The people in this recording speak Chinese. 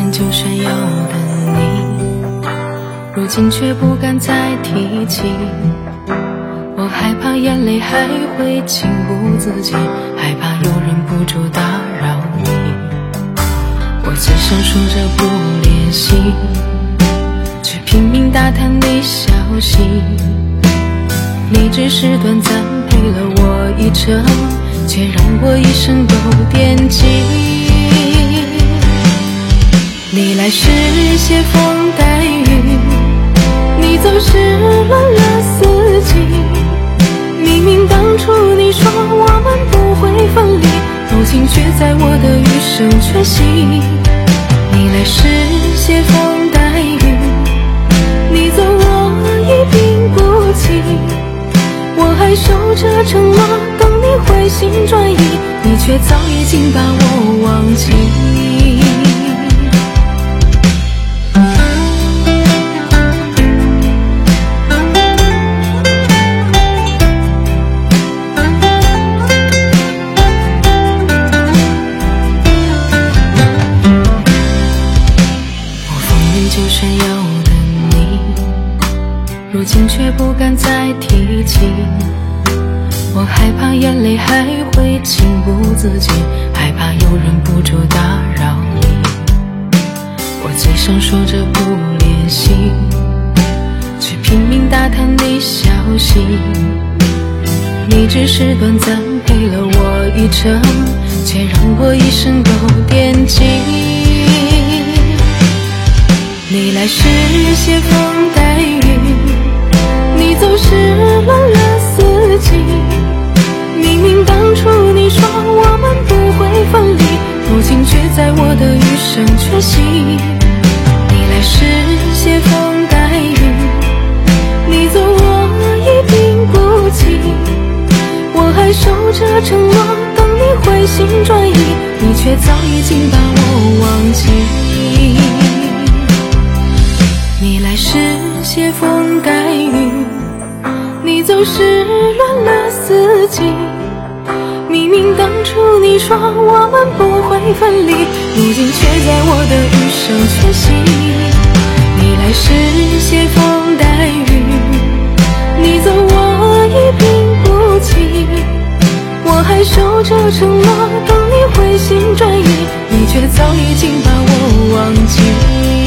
明就炫耀的你，如今却不敢再提起。我害怕眼泪还会情不自禁，害怕有人不住打扰你。我只想说着不联系，却拼命打探你消息。你只是短暂陪了我一程，却让我一生都惦记。你来时携风带雨，你走时乱了四季。明明当初你说我们不会分离，如今却在我的余生缺席。你来时携风带雨，你走我已并不起。我还守着承诺，等你回心转意，你却早已经把我忘记。就炫耀的你，如今却不敢再提起。我害怕眼泪还会情不自禁，害怕有人不住打扰你。我嘴上说着不联系，却拼命打探你消息。你只是短暂陪了我一程，却让我一生都惦记。你来时携风带雨，你走时乱了四季。明明当初你说我们不会分离，如今却在我的余生缺席。你来时携风带雨，你走我已并不起。我还守着承诺，等你回心转意，你却早已经把我忘记。你来时携风带雨，你走时乱了四季。明明当初你说我们不会分离，如今却在我的余生缺席。你来时携风带雨，你走我已并不起。我还守着承诺，等你回心转意，你却早已经把我忘记。